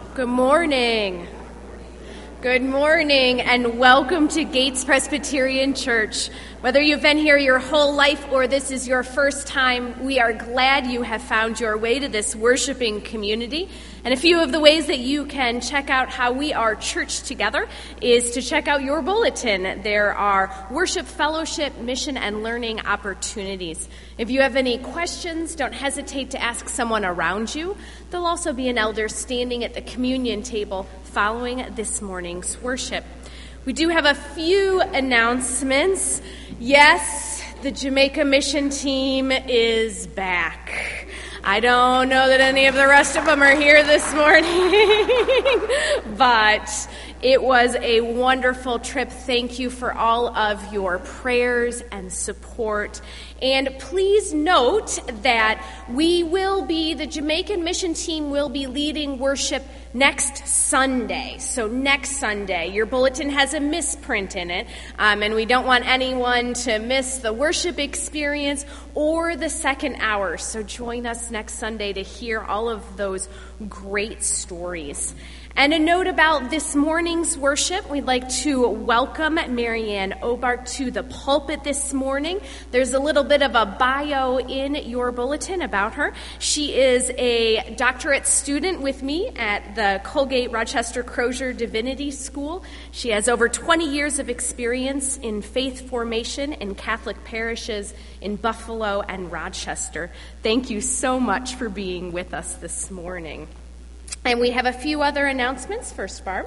Good morning. Good morning and welcome to Gates Presbyterian Church. Whether you've been here your whole life or this is your first time, we are glad you have found your way to this worshiping community. And a few of the ways that you can check out how we are church together is to check out your bulletin. There are worship, fellowship, mission, and learning opportunities. If you have any questions, don't hesitate to ask someone around you. There'll also be an elder standing at the communion table following this morning's worship. We do have a few announcements. Yes, the Jamaica mission team is back. I don't know that any of the rest of them are here this morning, but it was a wonderful trip. Thank you for all of your prayers and support. And please note that the Jamaican mission team will be leading worship next Sunday. So next Sunday, your bulletin has a misprint in it, and we don't want anyone to miss the worship experience or the second hour. So join us next Sunday to hear all of those great stories. And a note about this morning's worship, we'd like to welcome Marianne Obart to the pulpit this morning. There's a little bit of a bio in your bulletin about her. She is a doctorate student with me at the Colgate Rochester Crozier Divinity School. She has over 20 years of experience in faith formation in Catholic parishes in Buffalo and Rochester. Thank you so much for being with us this morning. And we have a few other announcements. First, Barb.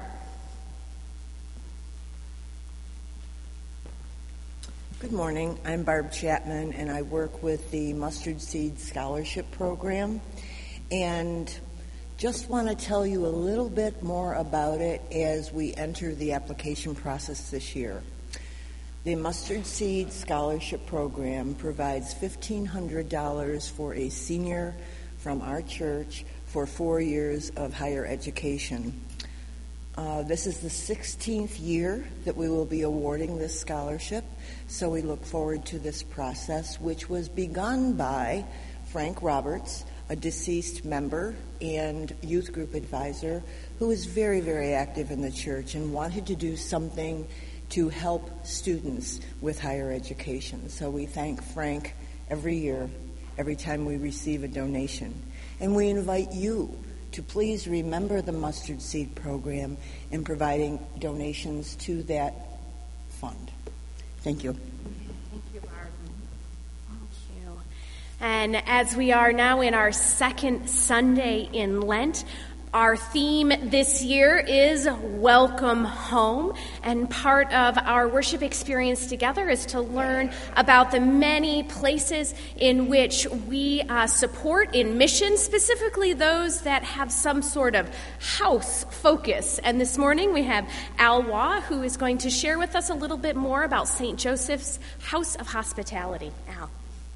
Good morning. I'm Barb Chapman, and I work with the Mustard Seed Scholarship Program. And just want to tell you a little bit more about it as we enter the application process this year. The Mustard Seed Scholarship Program provides $1,500 for a senior from our church for 4 years of higher education. This is the 16th year that we will be awarding this scholarship, so we look forward to this process, which was begun by Frank Roberts, a deceased member and youth group advisor who is very, very active in the church and wanted to do something to help students with higher education. So we thank Frank every year, every time we receive a donation. And we invite you to please remember the Mustard Seed Program in providing donations to that fund. Thank you. Thank you, Barb. Thank you. And as we are now in our second Sunday in Lent, our theme this year is Welcome Home, and part of our worship experience together is to learn about the many places in which we support in mission, specifically those that have some sort of house focus. And this morning we have Al Waugh, who is going to share with us a little bit more about St. Joseph's House of Hospitality. Al.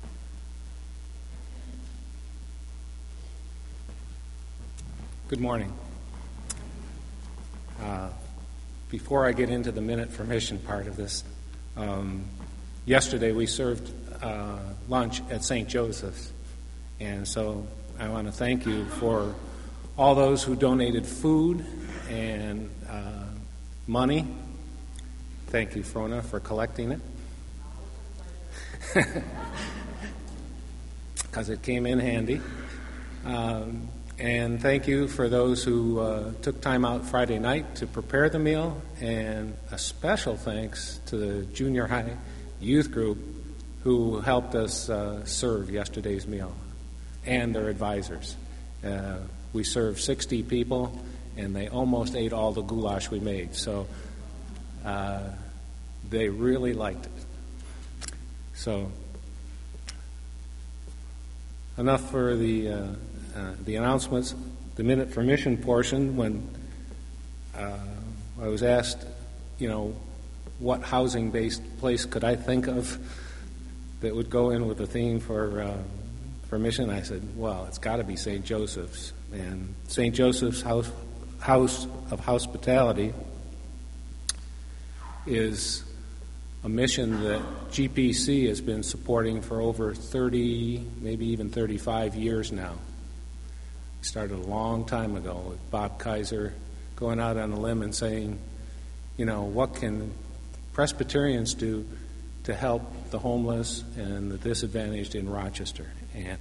Good morning. Before I get into the Minute for Mission part of this, yesterday we served lunch at St. Joseph's, and so I want to thank you for all those who donated food and money. Thank you, Frona, for collecting it, because it came in handy. And thank you for those who took time out Friday night to prepare the meal, and a special thanks to the junior high youth group who helped us serve yesterday's meal, and their advisors. We served 60 people, and they almost ate all the goulash we made, so they really liked it. So, enough for the announcements. The Minute for Mission portion, when I was asked, what housing-based place could I think of that would go in with the theme for mission, I said, well, it's got to be St. Joseph's. And St. Joseph's House of Hospitality is a mission that GPC has been supporting for over 30, maybe even 35 years now. started a long time ago with Bob Kaiser going out on a limb and saying, what can Presbyterians do to help the homeless and the disadvantaged in Rochester? And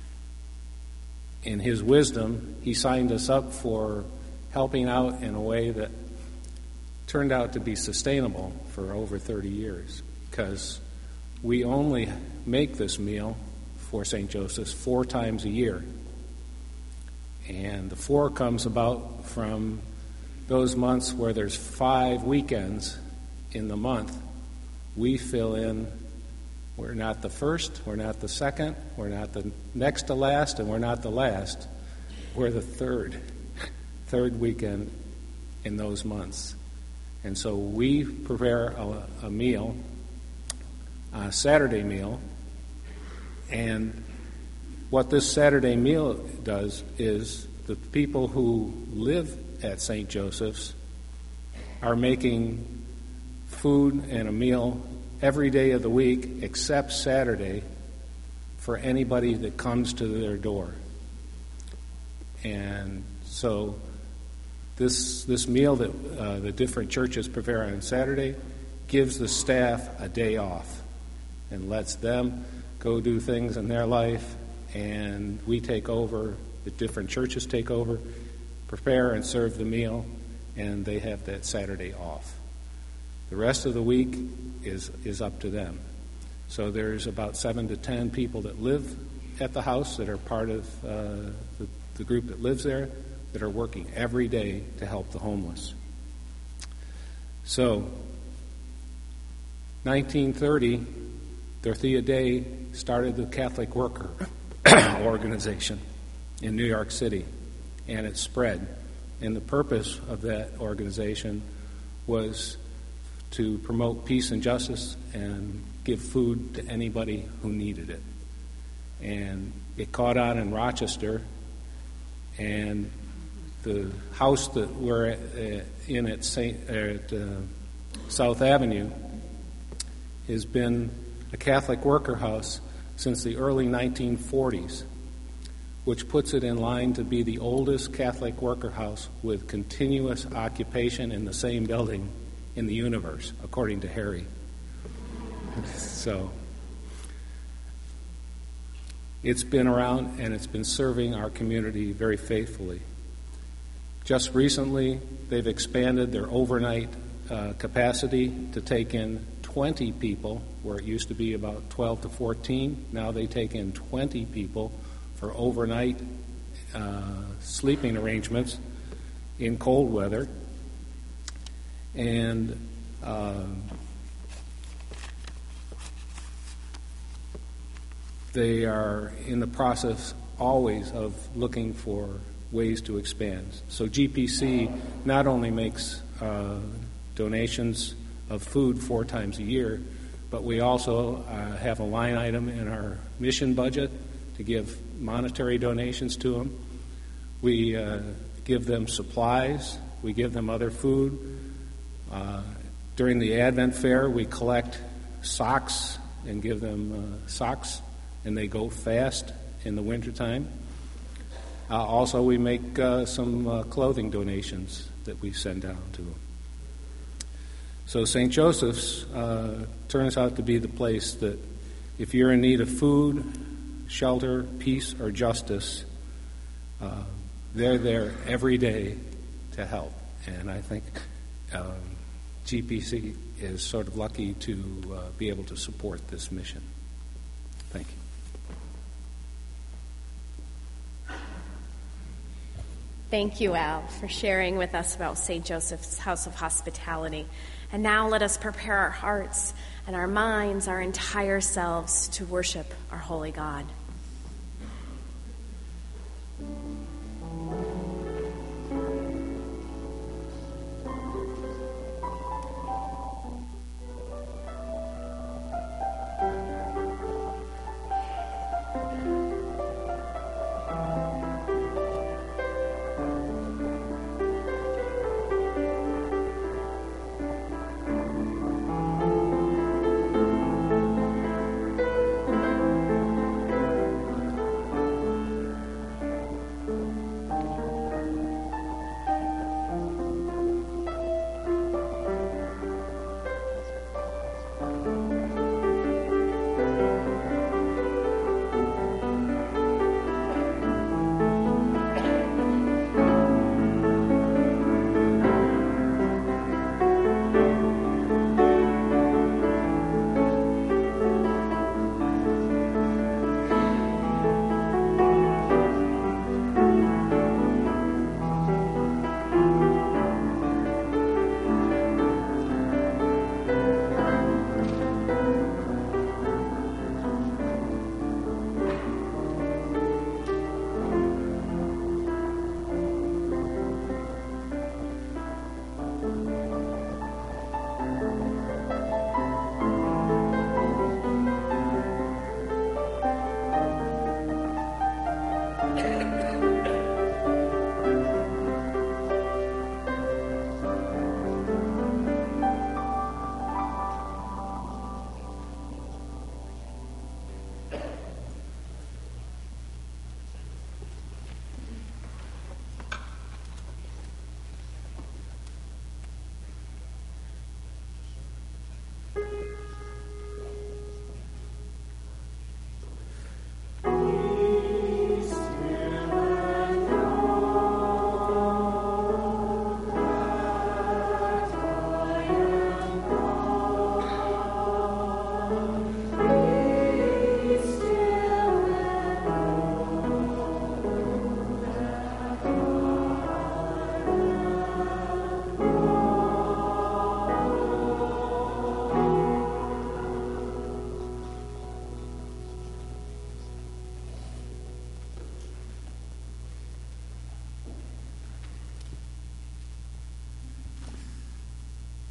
in his wisdom, he signed us up for helping out in a way that turned out to be sustainable for over 30 years, because we only make this meal for St. Joseph's 4 times a year. And the 4 comes about from those months where there's 5 weekends in the month. We fill in. We're not the first, we're not the second, we're not the next to last, and we're not the last. We're the third weekend in those months. And so we prepare a meal, a Saturday meal, and what this Saturday meal does is the people who live at St. Joseph's are making food and a meal every day of the week except Saturday for anybody that comes to their door. And so this meal that the different churches prepare on Saturday gives the staff a day off and lets them go do things in their life, and we take over, the different churches take over, prepare and serve the meal, and they have that Saturday off. The rest of the week is up to them. So there's about 7 to 10 people that live at the house that are part of the group that lives there, that are working every day to help the homeless. So, 1930, Dorothea Day started the Catholic Worker Organization in New York City, and it spread. And the purpose of that organization was to promote peace and justice and give food to anybody who needed it. And it caught on in Rochester, and the house that we're in at South Avenue has been a Catholic worker house since the early 1940s, which puts it in line to be the oldest Catholic worker house with continuous occupation in the same building in the universe, according to Harry. So it's been around, and it's been serving our community very faithfully. Just recently, they've expanded their overnight capacity to take in 20 people, where it used to be about 12 to 14. Now they take in 20 people for overnight sleeping arrangements in cold weather. And they are in the process always of looking for ways to expand. So GPC not only makes donations of food 4 times a year, but we also have a line item in our mission budget to give monetary donations to them. We give them supplies. We give them other food. During the Advent Fair, we collect socks and give them socks, and they go fast in the wintertime. Also, we make some clothing donations that we send down to them. So St. Joseph's turns out to be the place that if you're in need of food, shelter, peace, or justice, they're there every day to help. And I think GPC is sort of lucky to be able to support this mission. Thank you. Thank you, Al, for sharing with us about St. Joseph's House of Hospitality. And now let us prepare our hearts and our minds, our entire selves, to worship our holy God.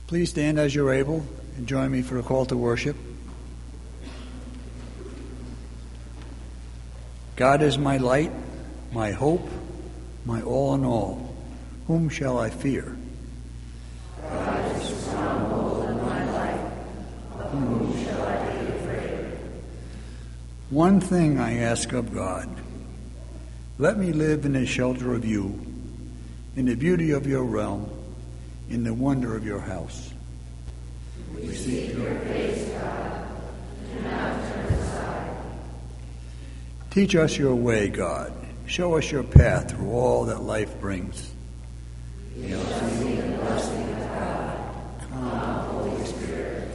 Please stand as you're able and join me for a call to worship. God is my light, my hope, my all in all. Whom shall I fear? God is the stronghold of my life. Of whom shall I be afraid? One thing I ask of God. Let me live in the shelter of you, in the beauty of your realm, in the wonder of your house. We seek your face, God. Do not turn aside. Teach us your way, God. Show us your path through all that life brings. We shall see the blessing of God. Come, Holy Spirit.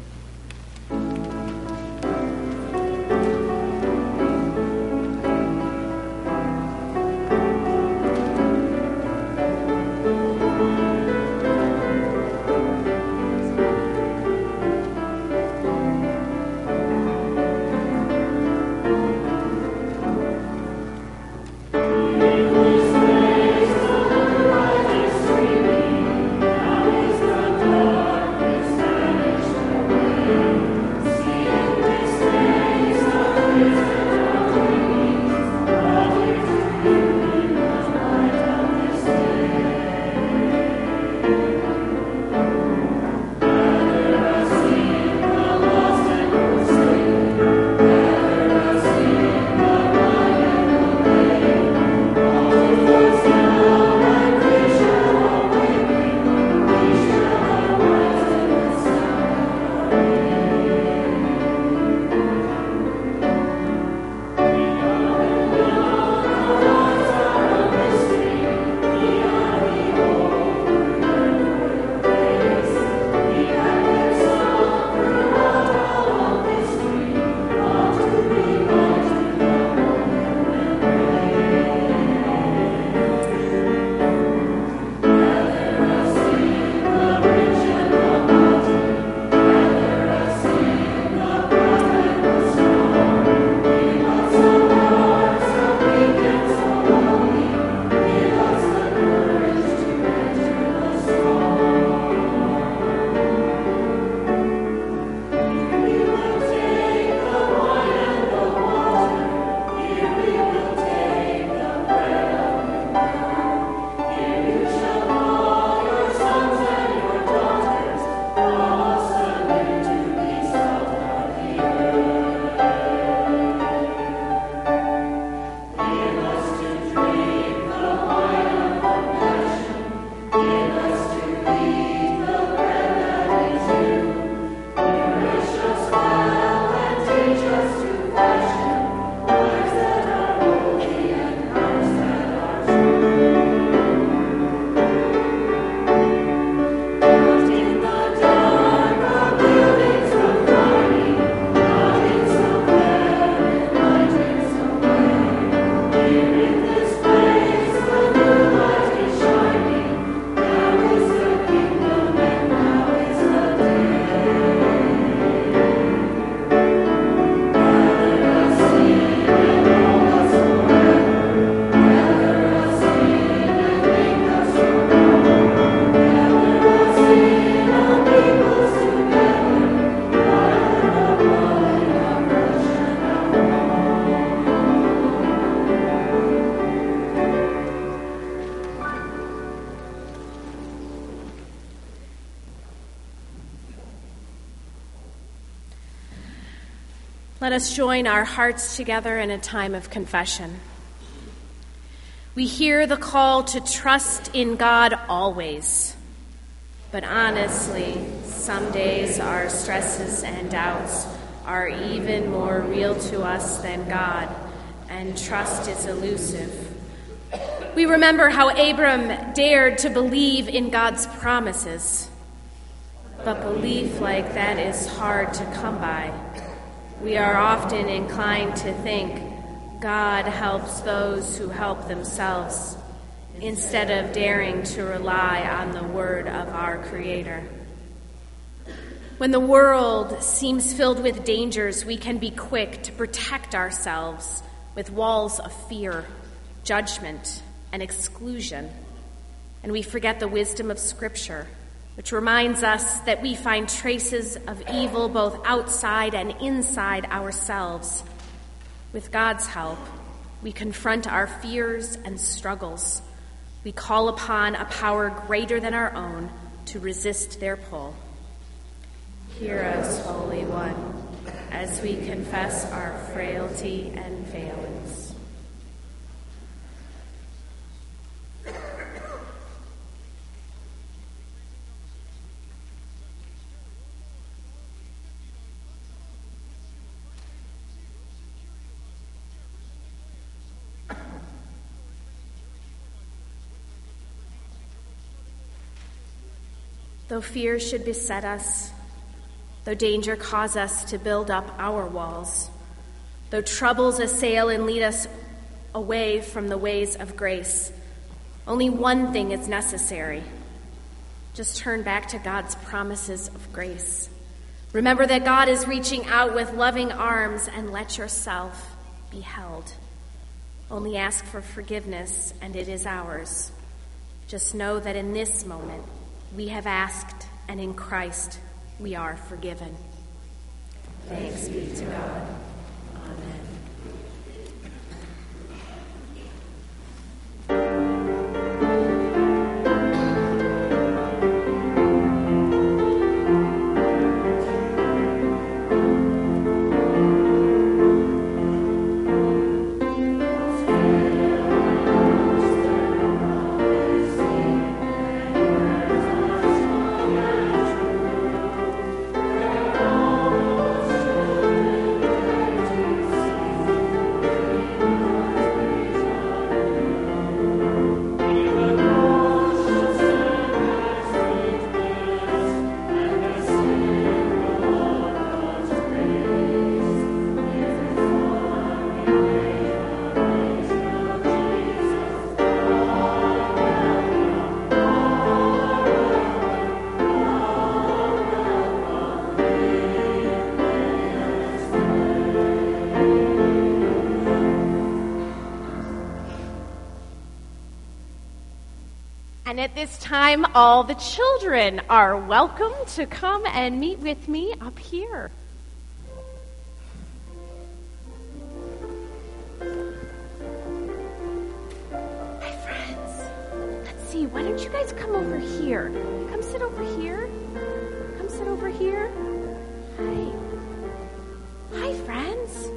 Let us join our hearts together in a time of confession. We hear the call to trust in God always. But honestly, some days our stresses and doubts are even more real to us than God, and trust is elusive. We remember how Abram dared to believe in God's promises. But belief like that is hard to come by. We are often inclined to think God helps those who help themselves, instead of daring to rely on the word of our Creator. When the world seems filled with dangers, we can be quick to protect ourselves with walls of fear, judgment, and exclusion, and we forget the wisdom of Scripture which reminds us that we find traces of evil both outside and inside ourselves. With God's help, we confront our fears and struggles. We call upon a power greater than our own to resist their pull. Hear us, Holy One, as we confess our frailty and failings. Though fear should beset us, though danger cause us to build up our walls, though troubles assail and lead us away from the ways of grace, only one thing is necessary. Just turn back to God's promises of grace. Remember that God is reaching out with loving arms, and let yourself be held. Only ask for forgiveness, and it is ours. Just know that in this moment, we have asked, and in Christ we are forgiven. Thanks be to God. Amen. And at this time, all the children are welcome to come and meet with me up here. Hi, friends. Let's see, why don't you guys come over here? Come sit over here. Come sit over here. Hi. Hi, friends.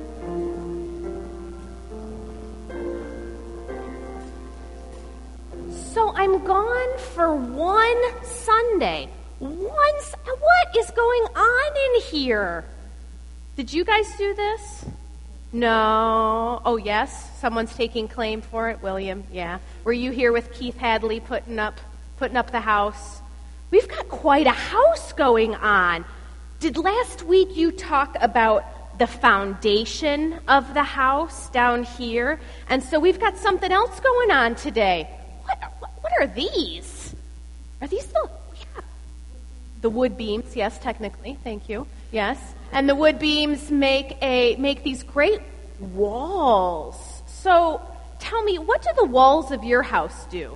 So I'm gone for one Sunday. What is going on in here? Did you guys do this? No. Oh, yes? Someone's taking claim for it? William, yeah. Were you here with Keith Hadley putting up the house? We've got quite a house going on. Did last week you talk about the foundation of the house down here? And so we've got something else going on today. What are these? Are these the wood beams? Yes, technically. Thank you. Yes. And the wood beams make these great walls. So tell me, what do the walls of your house do?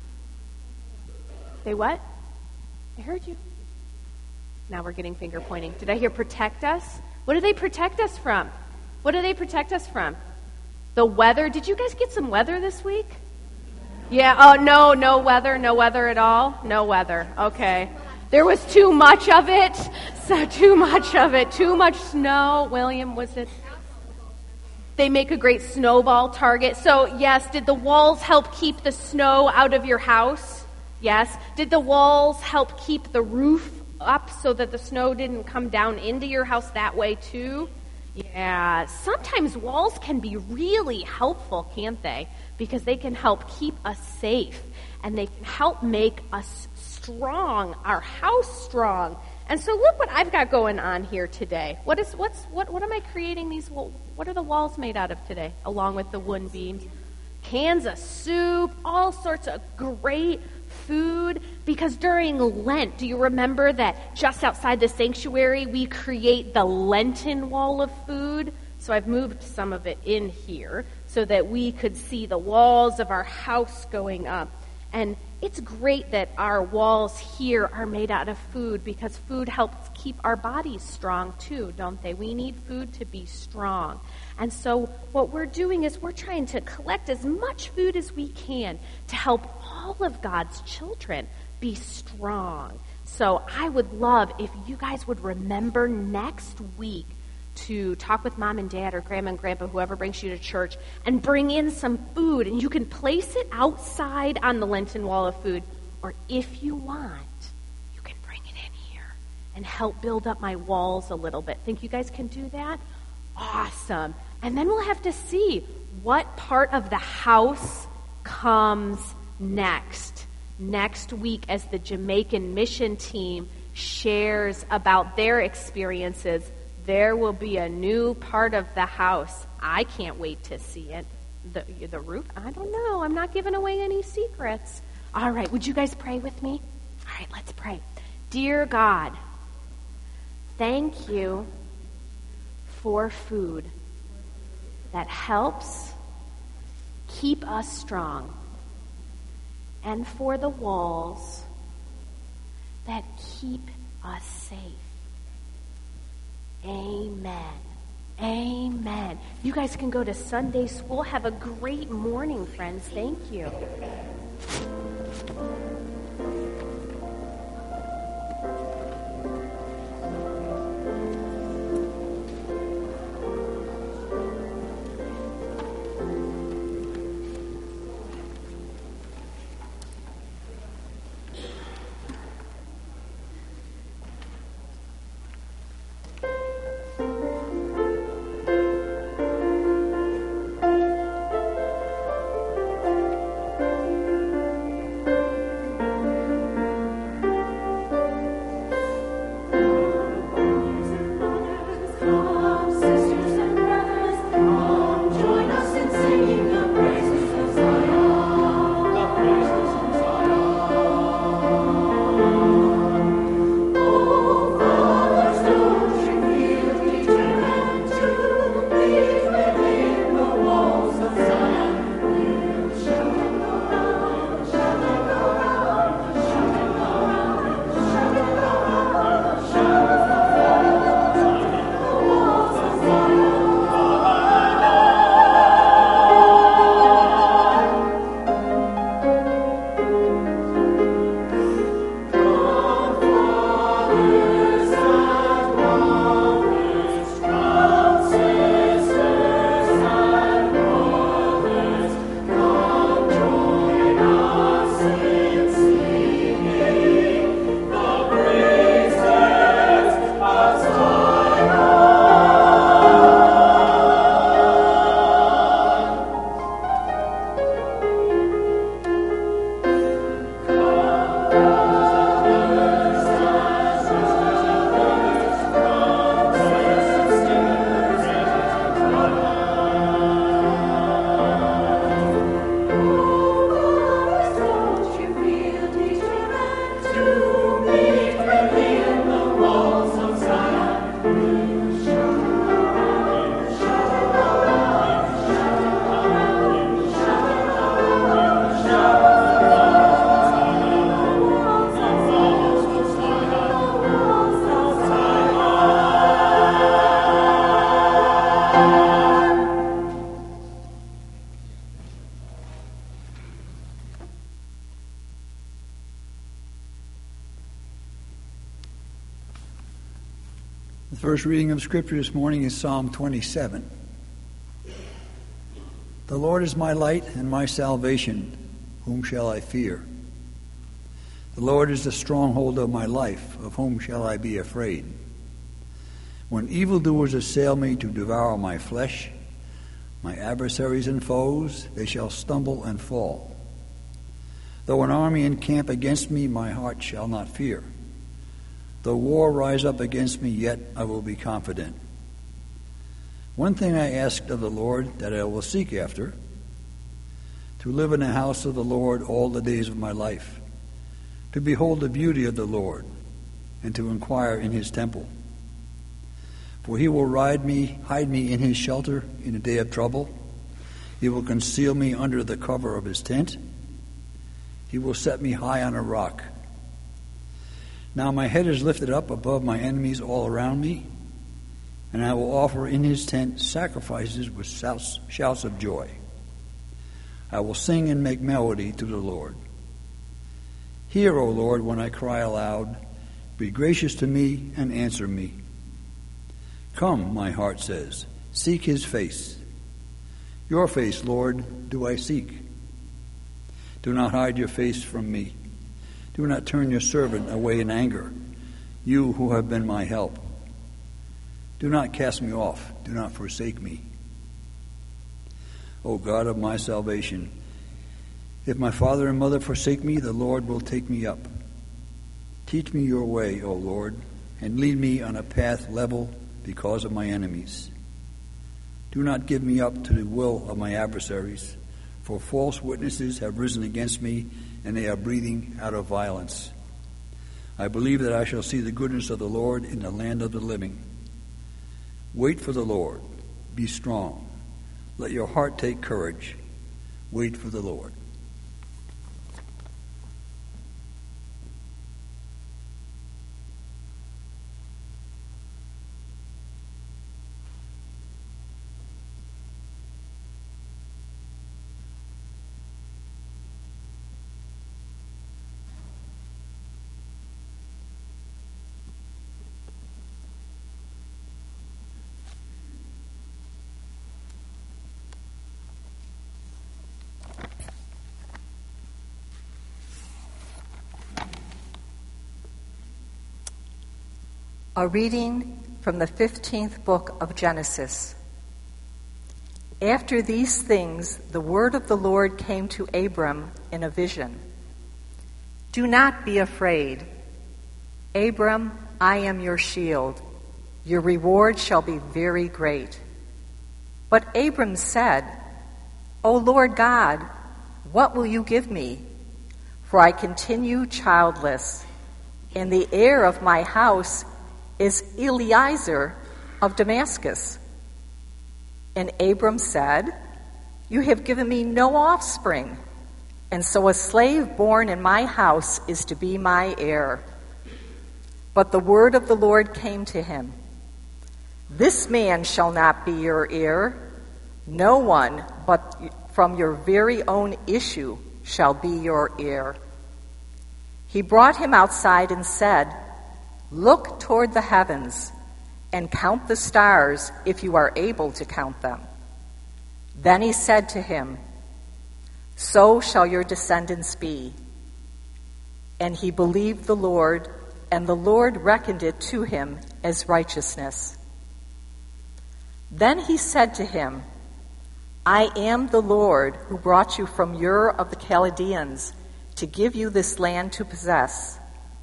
They what? I heard you. Now we're getting finger pointing. Did I hear protect us? What do they protect us from? What do they protect us from? The weather. Did you guys get some weather this week? Yeah, oh, no weather at all? No weather, okay. There was too much of it, too much snow. William, was it? They make a great snowball target. So, yes, did the walls help keep the snow out of your house? Yes. Did the walls help keep the roof up so that the snow didn't come down into your house that way too? Yeah, sometimes walls can be really helpful, can't they? Because they can help keep us safe, and they can help make us strong, our house strong. And so look what I've got going on here today. What am I creating these? What are the walls made out of today, along with the wood beams? Cans of soup, all sorts of great food, because during Lent, do you remember that just outside the sanctuary, we create the Lenten wall of food? So I've moved some of it in here so that we could see the walls of our house going up. And it's great that our walls here are made out of food, because food helps keep our bodies strong too, don't they? We need food to be strong. And so what we're doing is we're trying to collect as much food as we can to help all of God's children be strong. So I would love if you guys would remember next week to talk with mom and dad or grandma and grandpa, whoever brings you to church, and bring in some food. And you can place it outside on the Lenten wall of food, or if you want, you can bring it in here and help build up my walls a little bit. Think you guys can do that? Awesome. And then we'll have to see what part of the house comes next week, as the Jamaican mission team shares about their experiences. There will be a new part of the house. I can't wait to see it. The roof? I don't know. I'm not giving away any secrets. All right, would you guys pray with me? All right, let's pray. Dear God, thank you for food that helps keep us strong, and for the walls that keep us safe. Amen. Amen. You guys can go to Sunday school. Have a great morning, friends. Thank you. The first reading of Scripture this morning is Psalm 27. The Lord is my light and my salvation. Whom shall I fear? The Lord is the stronghold of my life. Of whom shall I be afraid? When evildoers assail me to devour my flesh, my adversaries and foes, they shall stumble and fall. Though an army encamp against me, my heart shall not fear. Though war rise up against me, yet I will be confident. One thing I asked of the Lord that I will seek after, to live in the house of the Lord all the days of my life, to behold the beauty of the Lord, and to inquire in his temple. For he will hide me in his shelter in the day of trouble. He will conceal me under the cover of his tent. He will set me high on a rock. Now my head is lifted up above my enemies all around me, and I will offer in his tent sacrifices with shouts of joy. I will sing and make melody to the Lord. Hear, O Lord, when I cry aloud. Be gracious to me and answer me. Come, my heart says, seek his face. Your face, Lord, do I seek. Do not hide your face from me. Do not turn your servant away in anger, you who have been my help. Do not cast me off. Do not forsake me. O God of my salvation, if my father and mother forsake me, the Lord will take me up. Teach me your way, O Lord, and lead me on a path level because of my enemies. Do not give me up to the will of my adversaries, for false witnesses have risen against me, and they are breathing out of violence. I believe that I shall see the goodness of the Lord in the land of the living. Wait for the Lord. Be strong. Let your heart take courage. Wait for the Lord. A reading from the 15th book of Genesis. After these things, the word of the Lord came to Abram in a vision. Do not be afraid. Abram, I am your shield. Your reward shall be very great. But Abram said, O Lord God, what will you give me? For I continue childless, and the heir of my house is Eliezer of Damascus. And Abram said, You have given me no offspring, and so a slave born in my house is to be my heir. But the word of the Lord came to him, This man shall not be your heir. No one but from your very own issue shall be your heir. He brought him outside and said, Look toward the heavens and count the stars if you are able to count them. Then he said to him, So shall your descendants be. And he believed the Lord, and the Lord reckoned it to him as righteousness. Then he said to him, I am the Lord who brought you from Ur of the Chaldeans to give you this land to possess.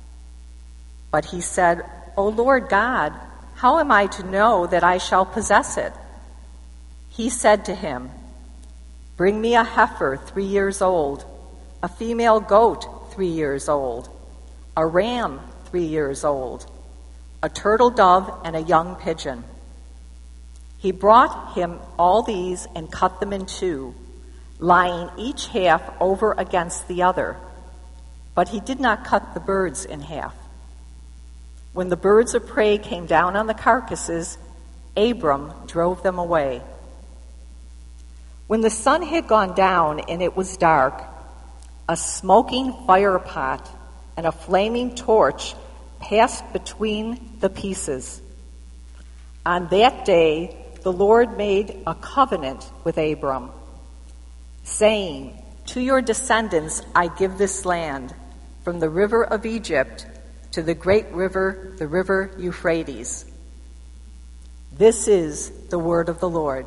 But he said, O Lord God, how am I to know that I shall possess it? He said to him, Bring me a heifer 3 years old, a female goat 3 years old, a ram 3 years old, a turtle dove, and a young pigeon. He brought him all these and cut them in two, lying each half over against the other. But he did not cut the birds in half. When the birds of prey came down on the carcasses, Abram drove them away. When the sun had gone down and it was dark, a smoking fire pot and a flaming torch passed between the pieces. On that day, the Lord made a covenant with Abram, saying, To your descendants I give this land, from the river of Egypt to the great river, the river Euphrates. This is the word of the Lord.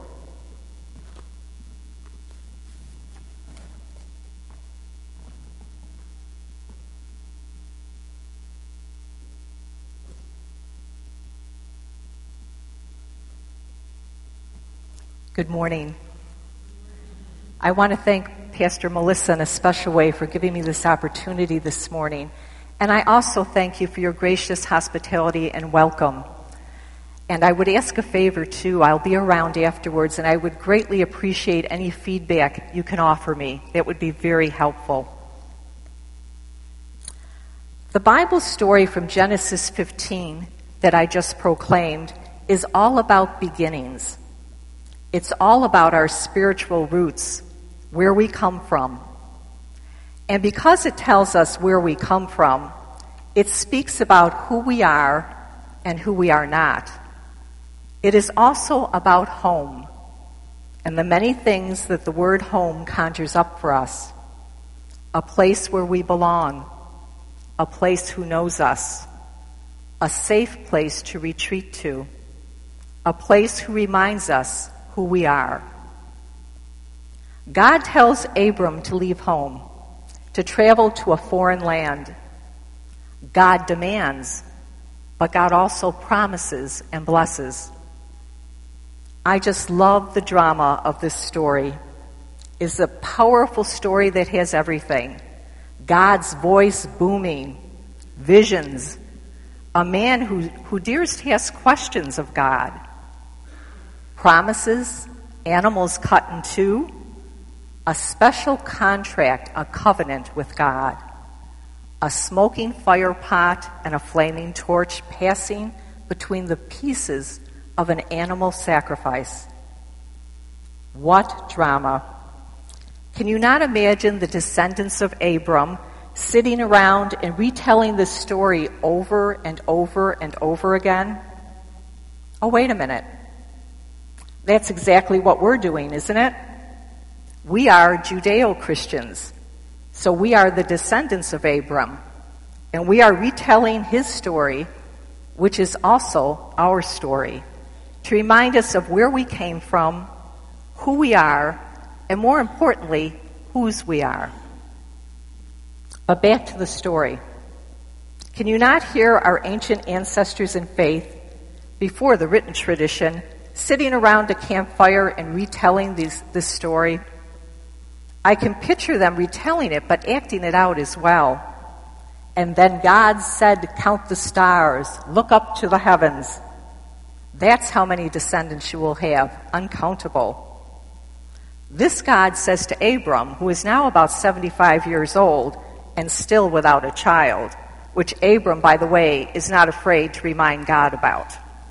Good morning. I want to thank Pastor Melissa in a special way for giving me this opportunity this morning. And I also thank you for your gracious hospitality and welcome. And I would ask a favor, too. I'll be around afterwards, and I would greatly appreciate any feedback you can offer me. That would be very helpful. The Bible story from Genesis 15 that I just proclaimed is all about beginnings. It's all about our spiritual roots, where we come from. And because it tells us where we come from, it speaks about who we are and who we are not. It is also about home and the many things that the word home conjures up for us. A place where we belong, a place who knows us, a safe place to retreat to, a place who reminds us who we are. God tells Abram to leave home, to travel to a foreign land. God demands, but God also promises and blesses. I just love the drama of this story. It's a powerful story that has everything. God's voice booming, visions, a man who dares to ask questions of God, promises, animals cut in two, a special contract, a covenant with God, a smoking fire pot and a flaming torch passing between the pieces of an animal sacrifice. What drama! Can you not imagine the descendants of Abram sitting around and retelling this story over and over and over again? Oh, wait a minute. That's exactly what we're doing, isn't it? We are Judeo-Christians, so we are the descendants of Abram, and we are retelling his story, which is also our story, to remind us of where we came from, who we are, and more importantly, whose we are. But back to the story. Can you not hear our ancient ancestors in faith, before the written tradition, sitting around a campfire and retelling this story? I can picture them retelling it, but acting it out as well. And then God said, "Count the stars, look up to the heavens." That's how many descendants you will have, uncountable. This God says to Abram, who is now about 75 years old and still without a child, which Abram, by the way, is not afraid to remind God about.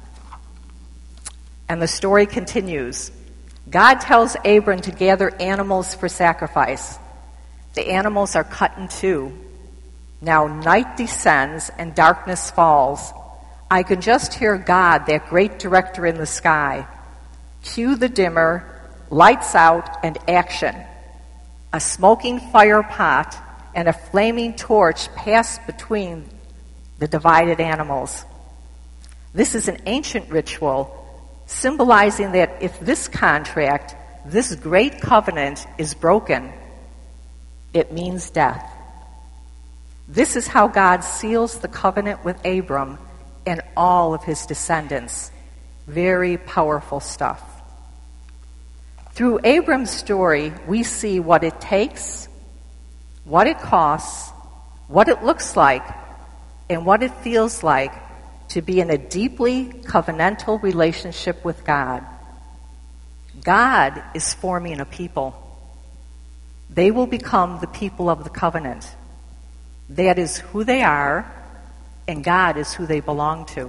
And the story continues. God tells Abram to gather animals for sacrifice. The animals are cut in two. Now night descends and darkness falls. I can just hear God, that great director in the sky. Cue the dimmer, lights out, and action. A smoking fire pot and a flaming torch pass between the divided animals. This is an ancient ritual symbolizing that if this contract, this great covenant, is broken, it means death. This is how God seals the covenant with Abram and all of his descendants. Very powerful stuff. Through Abram's story, we see what it takes, what it costs, what it looks like, and what it feels like to be in a deeply covenantal relationship with God. God is forming a people. They will become the people of the covenant. That is who they are, and God is who they belong to.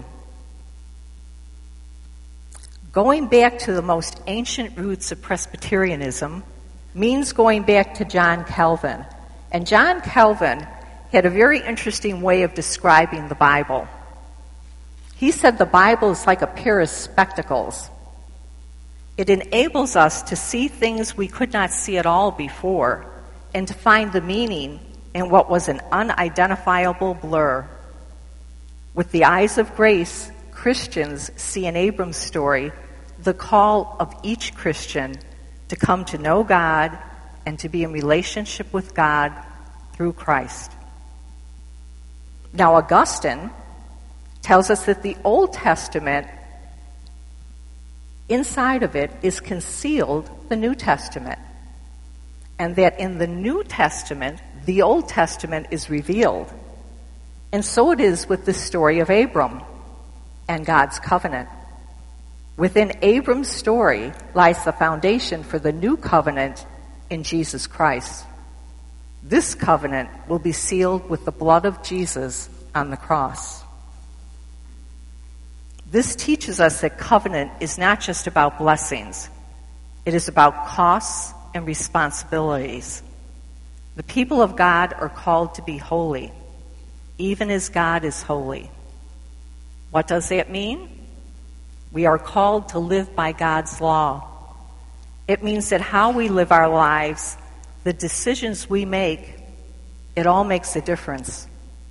Going back to the most ancient roots of Presbyterianism means going back to John Calvin. And John Calvin had a very interesting way of describing the Bible. He said the Bible is like a pair of spectacles. It enables us to see things we could not see at all before and to find the meaning in what was an unidentifiable blur. With the eyes of grace, Christians see in Abram's story the call of each Christian to come to know God and to be in relationship with God through Christ. Now, Augustine tells us that the Old Testament, inside of it, is concealed the New Testament. And that in the New Testament, the Old Testament is revealed. And so it is with the story of Abram and God's covenant. Within Abram's story lies the foundation for the new covenant in Jesus Christ. This covenant will be sealed with the blood of Jesus on the cross. This teaches us that covenant is not just about blessings. It is about costs and responsibilities. The people of God are called to be holy, even as God is holy. What does that mean? We are called to live by God's law. It means that how we live our lives, the decisions we make, it all makes a difference.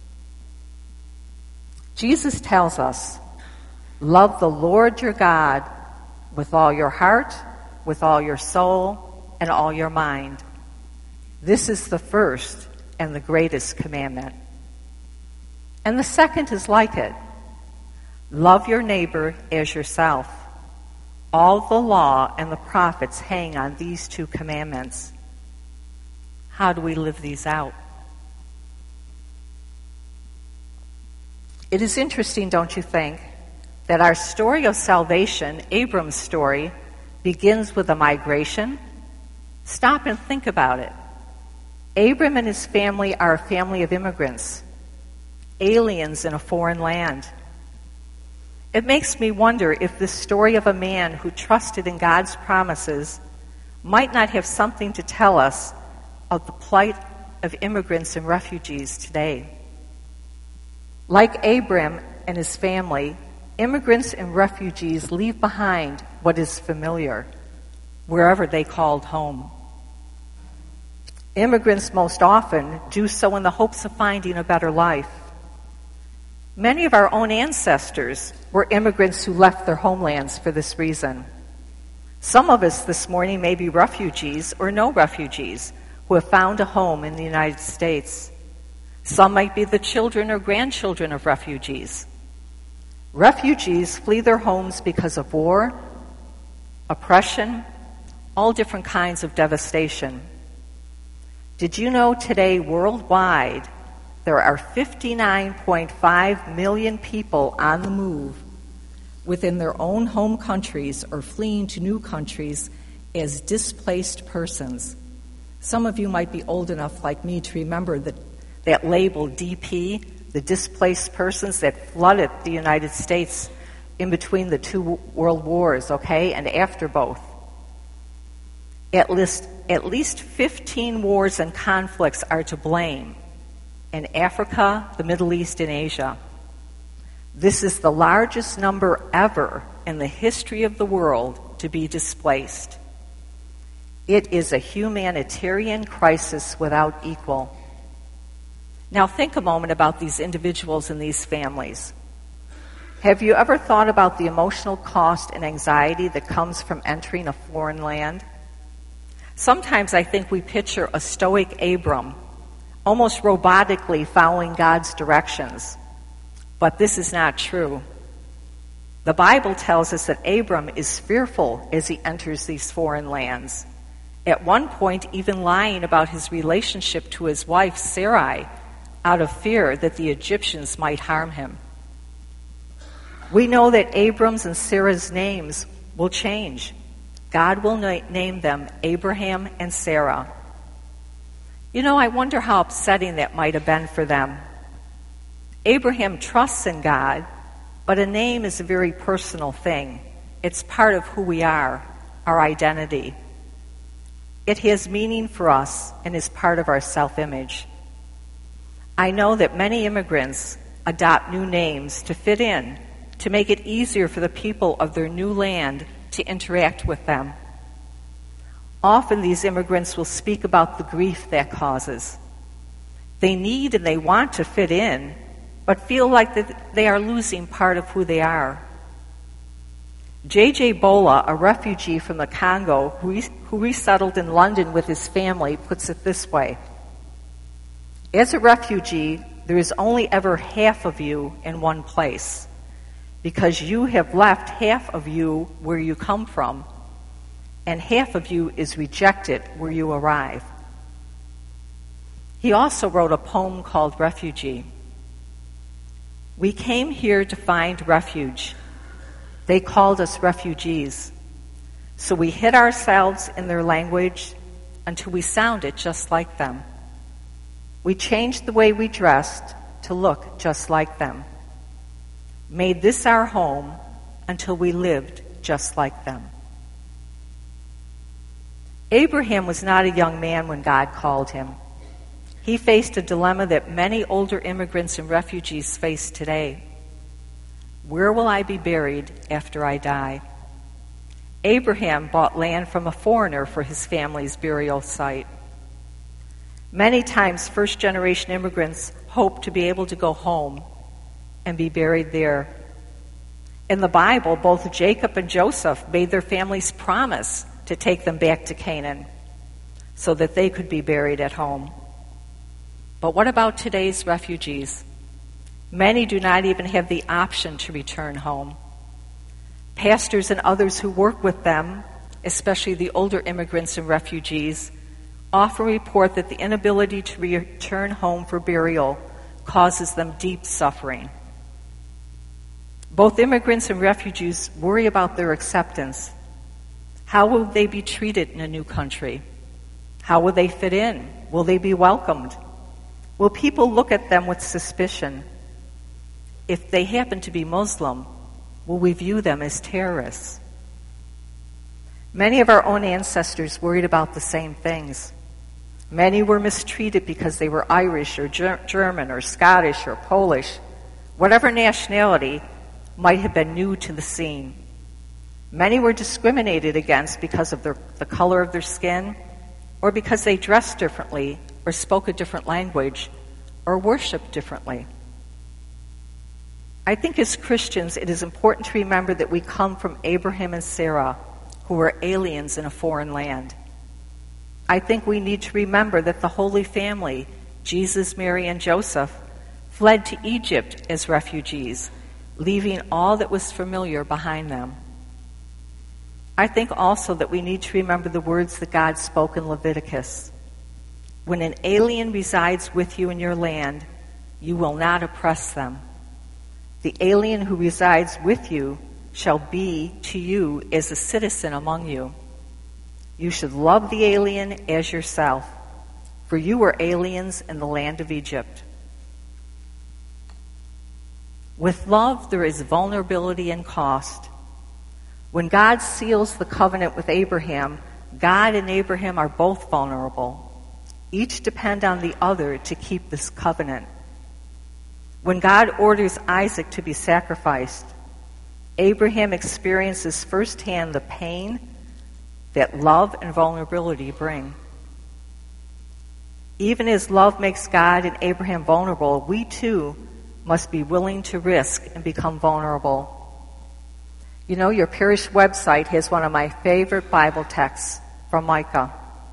Jesus tells us, love the Lord your God with all your heart, with all your soul, and all your mind. This is the first and the greatest commandment. And the second is like it. Love your neighbor as yourself. All the law and the prophets hang on these two commandments. How do we live these out? It is interesting, don't you think, that our story of salvation, Abram's story, begins with a migration? Stop and think about it. Abram and his family are a family of immigrants, aliens in a foreign land. It makes me wonder if this story of a man who trusted in God's promises might not have something to tell us of the plight of immigrants and refugees today. Like Abram and his family, immigrants and refugees leave behind what is familiar, wherever they called home. Immigrants most often do so in the hopes of finding a better life. Many of our own ancestors were immigrants who left their homelands for this reason. Some of us this morning may be refugees or no refugees who have found a home in the United States. Some might be the children or grandchildren of refugees. Refugees flee their homes because of war, oppression, all different kinds of devastation. Did you know today worldwide there are 59.5 million people on the move within their own home countries or fleeing to new countries as displaced persons? Some of you might be old enough like me to remember that label DP, the displaced persons that flooded the United States in between the two world wars, okay, and after both. At least 15 wars and conflicts are to blame in Africa, the Middle East, and Asia. This is the largest number ever in the history of the world to be displaced. It is a humanitarian crisis without equal. Now think a moment about these individuals and these families. Have you ever thought about the emotional cost and anxiety that comes from entering a foreign land? Sometimes I think we picture a stoic Abram, almost robotically following God's directions. But this is not true. The Bible tells us that Abram is fearful as he enters these foreign lands. At one point, even lying about his relationship to his wife, Sarai, out of fear that the Egyptians might harm him. We know that Abram's and Sarah's names will change. God will name them Abraham and Sarah. You know, I wonder how upsetting that might have been for them. Abraham trusts in God, but a name is a very personal thing. It's part of who we are, our identity. It has meaning for us and is part of our self-image. I know that many immigrants adopt new names to fit in, to make it easier for the people of their new land to interact with them. Often these immigrants will speak about the grief that causes. They need and they want to fit in, but feel like that they are losing part of who they are. J.J. Bola, a refugee from the Congo who resettled in London with his family, puts it this way. As a refugee, there is only ever half of you in one place, because you have left half of you where you come from, and half of you is rejected where you arrive. He also wrote a poem called Refugee. We came here to find refuge. They called us refugees. So we hid ourselves in their language until we sounded just like them. We changed the way we dressed to look just like them. Made this our home until we lived just like them. Abraham was not a young man when God called him. He faced a dilemma that many older immigrants and refugees face today. Where will I be buried after I die? Abraham bought land from a foreigner for his family's burial site. Many times, first-generation immigrants hope to be able to go home and be buried there. In the Bible, both Jacob and Joseph made their families promise to take them back to Canaan so that they could be buried at home. But what about today's refugees? Many do not even have the option to return home. Pastors and others who work with them, especially the older immigrants and refugees, often report that the inability to return home for burial causes them deep suffering. Both immigrants and refugees worry about their acceptance. How will they be treated in a new country? How will they fit in? Will they be welcomed? Will people look at them with suspicion? If they happen to be Muslim, will we view them as terrorists? Many of our own ancestors worried about the same things. Many were mistreated because they were Irish or German or Scottish or Polish. Whatever nationality might have been new to the scene. Many were discriminated against because of the color of their skin, or because they dressed differently, or spoke a different language, or worshiped differently. I think as Christians it is important to remember that we come from Abraham and Sarah, who were aliens in a foreign land. I think we need to remember that the Holy Family, Jesus, Mary, and Joseph, fled to Egypt as refugees, leaving all that was familiar behind them. I think also that we need to remember the words that God spoke in Leviticus. When an alien resides with you in your land, you will not oppress them. The alien who resides with you shall be to you as a citizen among you. You should love the alien as yourself, for you were aliens in the land of Egypt. With love, there is vulnerability and cost. When God seals the covenant with Abraham, God and Abraham are both vulnerable. Each depend on the other to keep this covenant. When God orders Isaac to be sacrificed, Abraham experiences firsthand the pain that love and vulnerability bring. Even as love makes God and Abraham vulnerable, we too must be willing to risk and become vulnerable. You know, your parish website has one of my favorite Bible texts from Micah.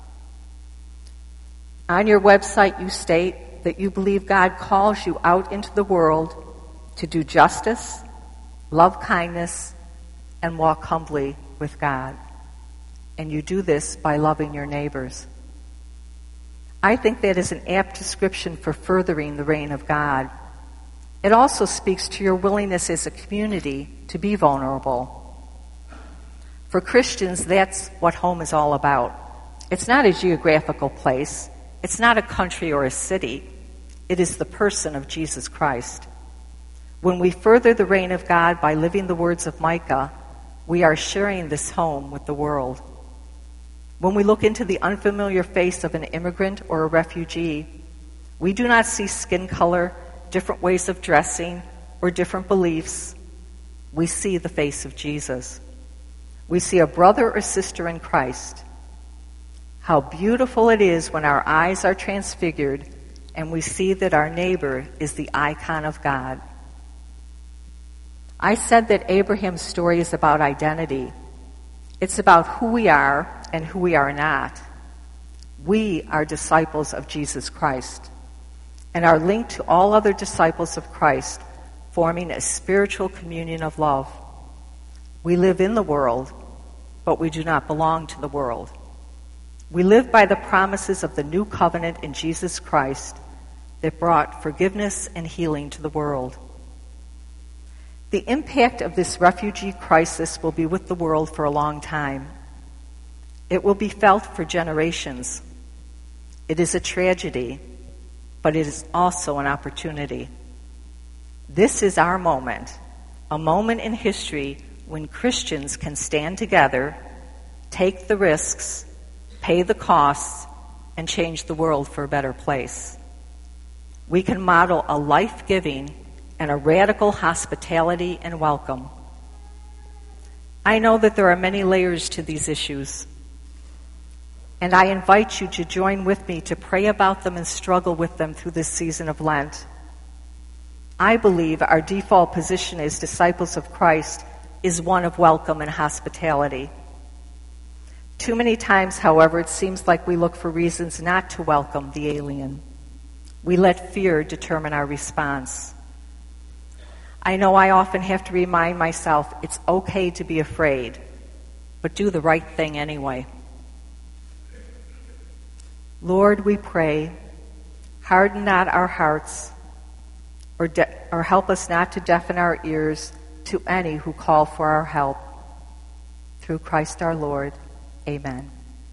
On your website, you state that you believe God calls you out into the world to do justice, love kindness, and walk humbly with God. And you do this by loving your neighbors. I think that is an apt description for furthering the reign of God. It also speaks to your willingness as a community to be vulnerable. For Christians, that's what home is all about. It's not a geographical place. It's not a country or a city. It is the person of Jesus Christ. When we further the reign of God by living the words of Micah, we are sharing this home with the world. When we look into the unfamiliar face of an immigrant or a refugee, we do not see skin color, different ways of dressing, or different beliefs. We see the face of Jesus. We see a brother or sister in Christ. How beautiful it is when our eyes are transfigured and we see that our neighbor is the icon of God. I said that Abraham's story is about identity. It's about who we are and who we are not. We are disciples of Jesus Christ and are linked to all other disciples of Christ, forming a spiritual communion of love. We live in the world, but we do not belong to the world. We live by the promises of the new covenant in Jesus Christ that brought forgiveness and healing to the world. The impact of this refugee crisis will be with the world for a long time. It will be felt for generations. It is a tragedy, but it is also an opportunity. This is our moment, a moment in history when Christians can stand together, take the risks, pay the costs, and change the world for a better place. We can model a life-giving and a radical hospitality and welcome. I know that there are many layers to these issues, and I invite you to join with me to pray about them and struggle with them through this season of Lent. I believe our default position as disciples of Christ is one of welcome and hospitality. Too many times, however, it seems like we look for reasons not to welcome the alien. We let fear determine our response. I know I often have to remind myself it's okay to be afraid, but do the right thing anyway. Lord, we pray, harden not our hearts, or help us not to deafen our ears to any who call for our help. Through Christ our Lord. Amen.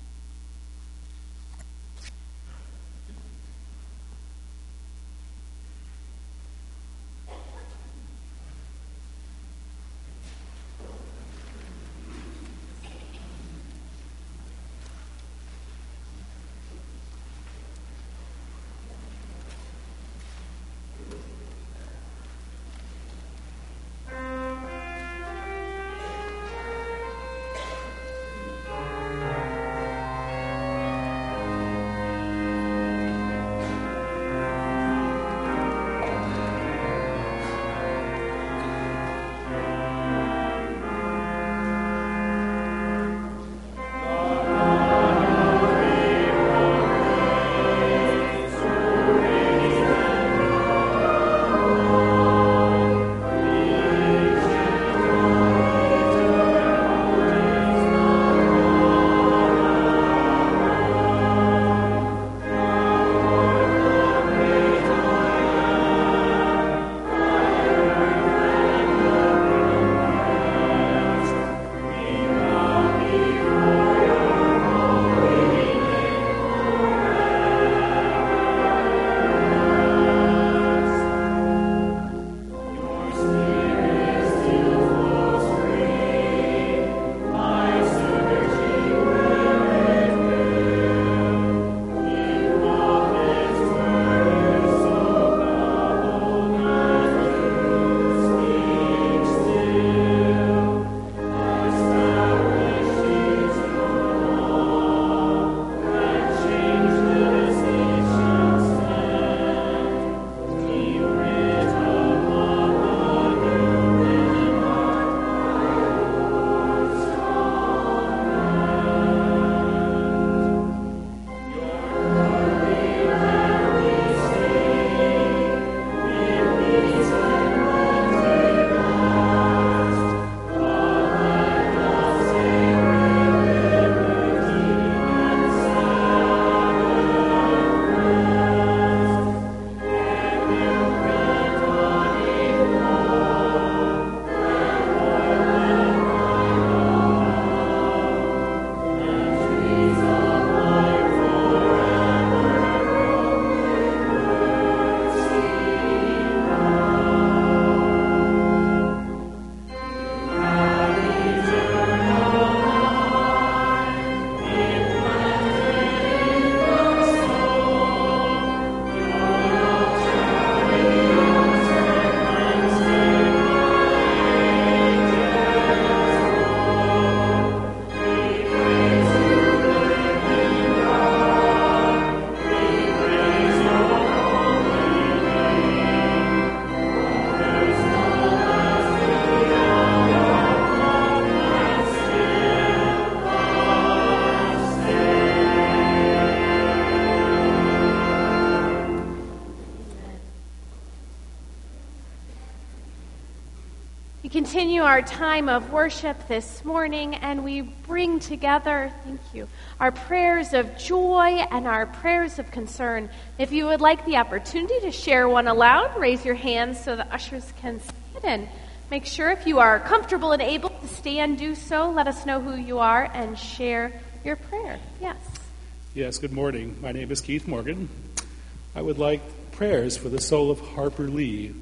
continue our time of worship this morning, and we bring together, thank you, our prayers of joy and our prayers of concern. If you would like the opportunity to share one aloud, raise your hands so the ushers can see it, and make sure if you are comfortable and able to stand, do so. Let us know who you are and share your prayer. Yes. Yes, good morning. My name is Keith Morgan. I would like prayers for the soul of Harper Lee,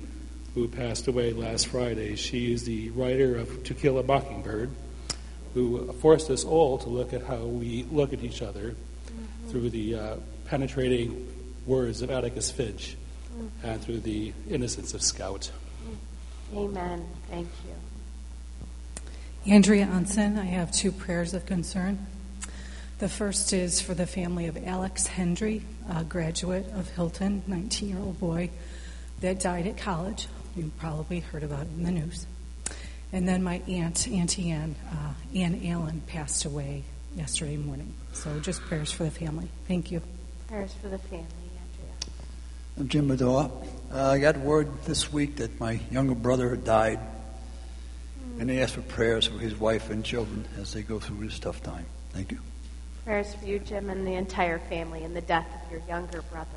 who passed away last Friday. She is the writer of To Kill a Mockingbird, who forced us all to look at how we look at each other through the penetrating words of Atticus Finch and through the innocence of Scout. Amen. Thank you. Andrea Onsen, I have 2 prayers of concern. The first is for the family of Alex Hendry, a graduate of Hilton, 19-year-old boy that died at college. You probably heard about it in the news. And then my aunt, Auntie Ann Allen, passed away yesterday morning. So just prayers for the family. Thank you. Prayers for the family, Andrea. I'm Jim Madoa. I got word this week that my younger brother had died, and they asked for prayers for his wife and children as they go through this tough time. Thank you. Prayers for you, Jim, and the entire family in the death of your younger brother.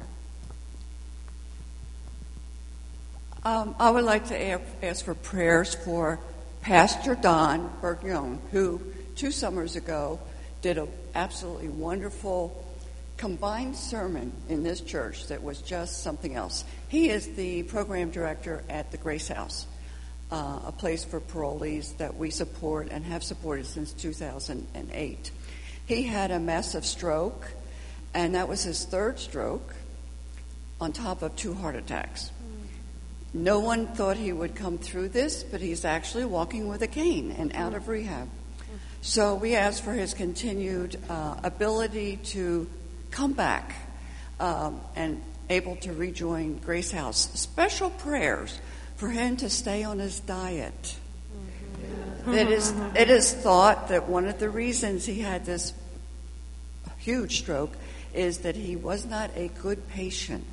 I would like to ask for prayers for Pastor Don Bergion, who 2 summers ago did an absolutely wonderful combined sermon in this church that was just something else. He is the program director at the Grace House, a place for parolees that we support and have supported since 2008. He had a massive stroke, and that was his 3rd stroke on top of 2 heart attacks. No one thought he would come through this, but he's actually walking with a cane and out of rehab. So we ask for his continued ability to come back and able to rejoin Grace House. Special prayers for him to stay on his diet. It is thought that one of the reasons he had this huge stroke is that he was not a good patient.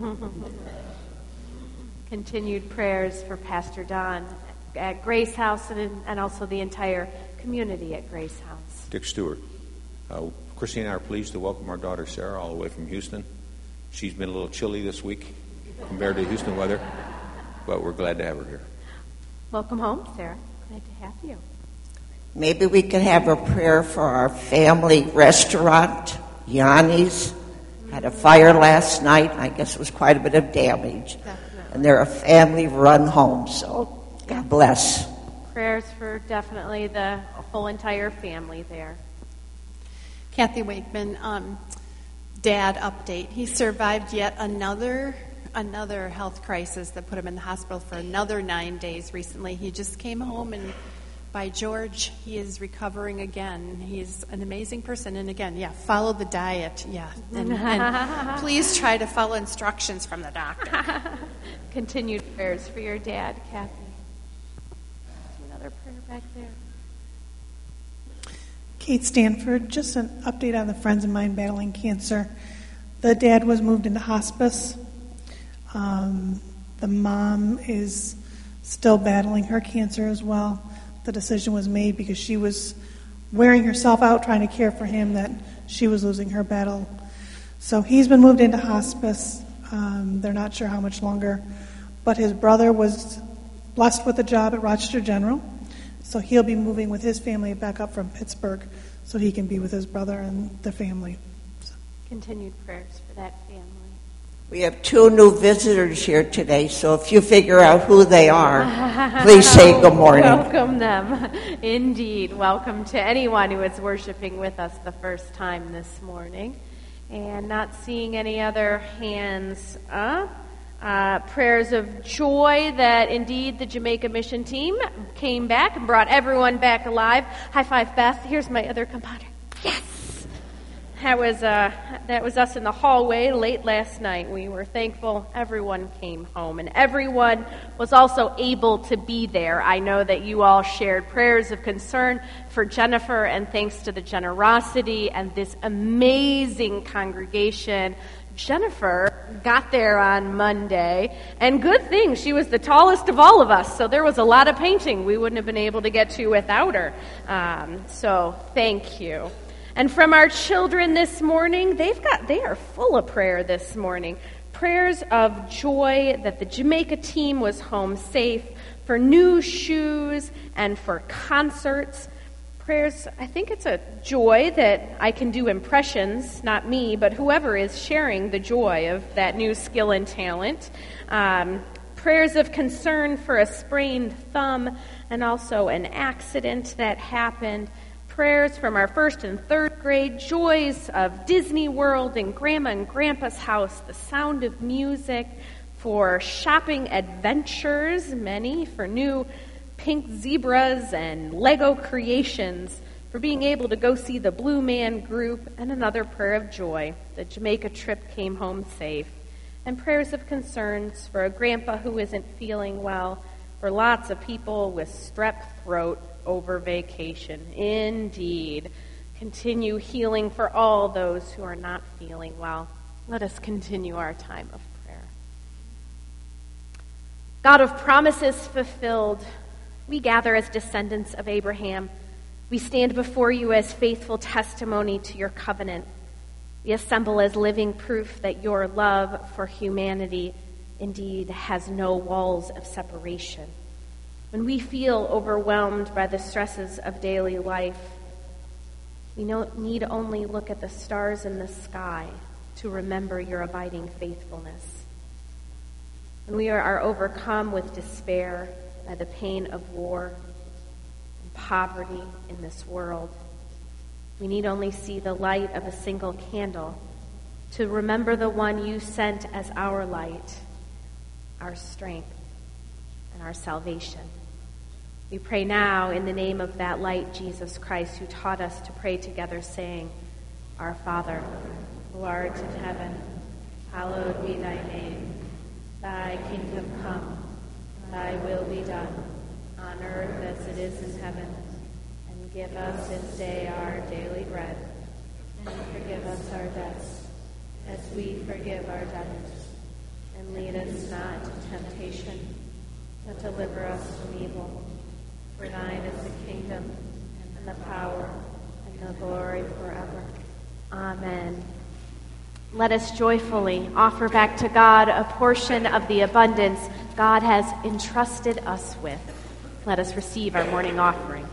Continued prayers for Pastor Don at Grace House and also the entire community at Grace House. Dick Stewart. Christine and I are pleased to welcome our daughter Sarah all the way from Houston. She's been a little chilly this week compared to Houston weather, but we're glad to have her here. Welcome home, Sarah. Glad to have you. Maybe we could have a prayer for our family restaurant, Yanni's. Had a fire last night. I guess it was quite a bit of damage. Definitely. And they're a family-run home, so God bless. Prayers for definitely the whole entire family there. Kathy Wakeman, Dad update. He survived yet another health crisis that put him in the hospital for another 9 days recently. He just came home, and by George, he is recovering again. He's an amazing person. And again, follow the diet. And please try to follow instructions from the doctor. Continued prayers for your dad, Kathy. Another prayer back there. Kate Stanford, just an update on the friends of mine battling cancer. The dad was moved into hospice. The mom is still battling her cancer as well. The decision was made because she was wearing herself out trying to care for him that she was losing her battle. So he's been moved into hospice. They're not sure how much longer. But his brother was blessed with a job at Rochester General. So he'll be moving with his family back up from Pittsburgh so he can be with his brother and the family. Continued prayers for that family. We have 2 new visitors here today, so if you figure out who they are, please say good morning. Welcome them. Indeed. Welcome to anyone who is worshiping with us the first time this morning. And not seeing any other hands up. Prayers of joy that indeed the Jamaica mission team came back and brought everyone back alive. High five, Beth. Here's my other compadre. Yes! That was us in the hallway late last night. We were thankful everyone came home, and everyone was also able to be there. I know that you all shared prayers of concern for Jennifer, and thanks to the generosity and this amazing congregation, Jennifer got there on Monday, and good thing, she was the tallest of all of us, so there was a lot of painting we wouldn't have been able to get to without her. So thank you. And from our children this morning, they are full of prayer this morning. Prayers of joy that the Jamaica team was home safe, for new shoes, and for concerts. Prayers, I think it's a joy that I can do impressions, not me, but whoever is sharing the joy of that new skill and talent. prayers of concern for a sprained thumb and also an accident that happened, prayers from our 1st and 3rd grade, joys of Disney World and Grandma and Grandpa's house, the sound of music, for shopping adventures, many, for new pink zebras and Lego creations, for being able to go see the Blue Man Group, and another prayer of joy. The Jamaica trip came home safe. And prayers of concerns for a grandpa who isn't feeling well, for lots of people with strep throat over vacation. Indeed. Continue healing for all those who are not feeling well. Let us continue our time of prayer. God of promises fulfilled, we gather as descendants of Abraham. We stand before you as faithful testimony to your covenant. We assemble as living proof that your love for humanity indeed has no walls of separation. When we feel overwhelmed by the stresses of daily life, we need only look at the stars in the sky to remember your abiding faithfulness. When we are overcome with despair by the pain of war and poverty in this world, we need only see the light of a single candle to remember the one you sent as our light, our strength, and our salvation. We pray now in the name of that light, Jesus Christ, who taught us to pray together, saying, Our Father, who art in heaven, hallowed be thy name. Thy kingdom come, thy will be done, on earth as it is in heaven. And give us this day our daily bread, and forgive us our debts, as we forgive our debtors. And lead us not into temptation, but deliver us from evil. For thine is the kingdom, and the power, and the glory forever. Amen. Let us joyfully offer back to God a portion of the abundance God has entrusted us with. Let us receive our morning offering.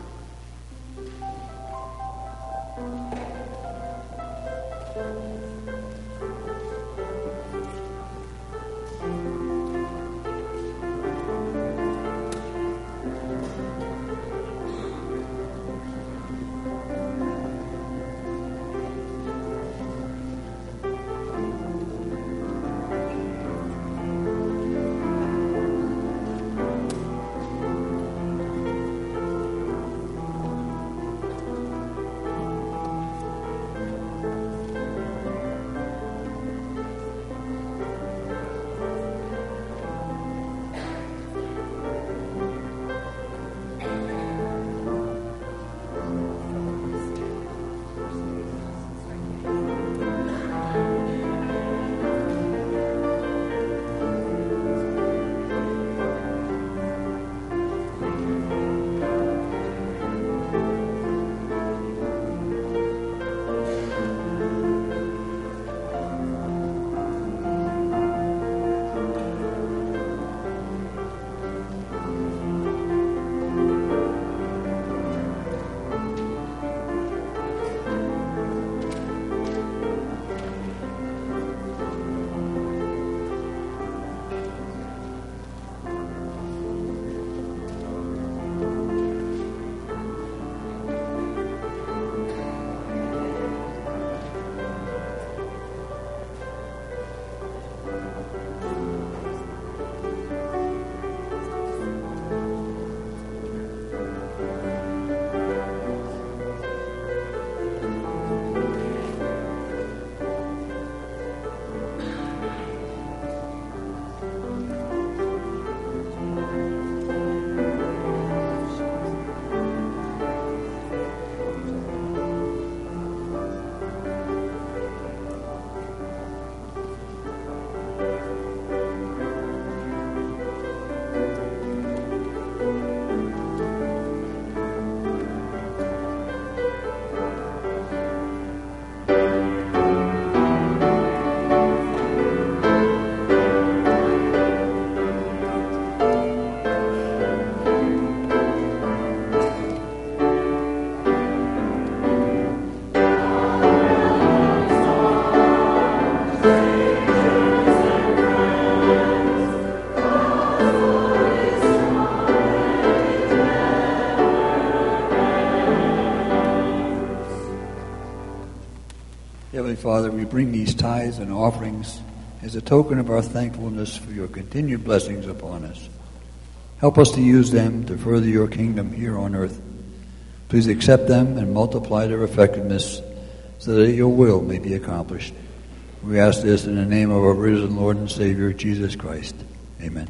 Heavenly Father, we bring these tithes and offerings as a token of our thankfulness for your continued blessings upon us. Help us to use them to further your kingdom here on earth. Please accept them and multiply their effectiveness so that your will may be accomplished. We ask this in the name of our risen Lord and Savior, Jesus Christ. Amen.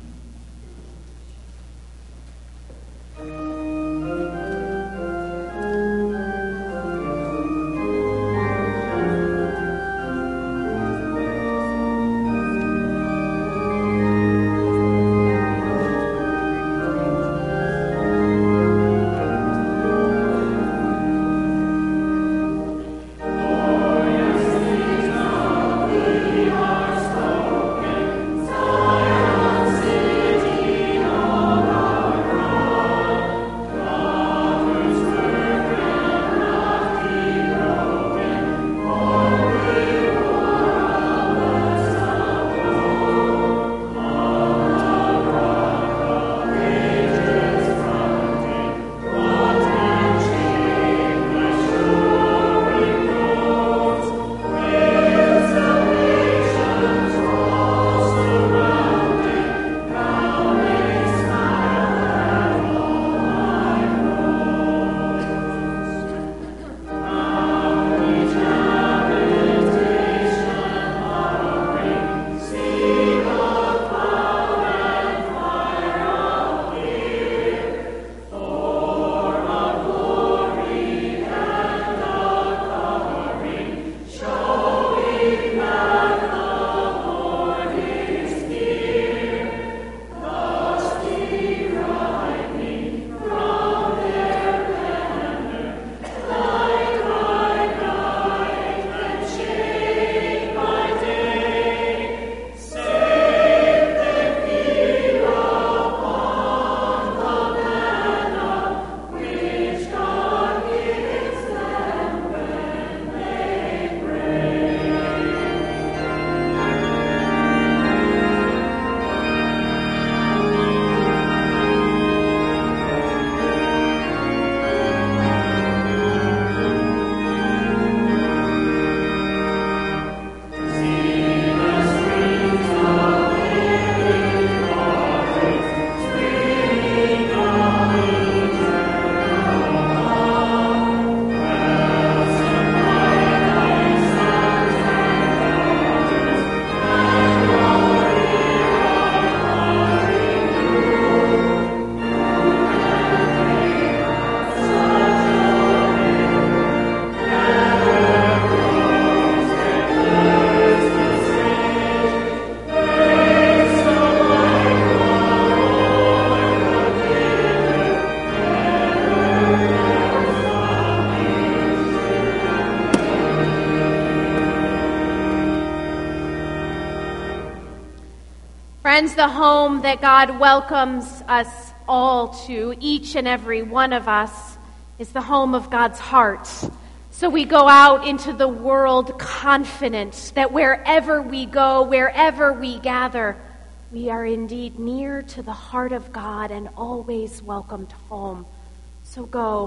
Friends, the home that God welcomes us all to, each and every one of us, is the home of God's heart. So we go out into the world confident that wherever we go, wherever we gather, we are indeed near to the heart of God and always welcomed home. So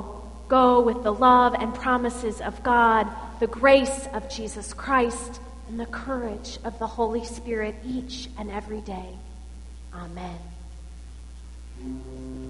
go with the love and promises of God, the grace of Jesus Christ, and the courage of the Holy Spirit each and every day. Amen.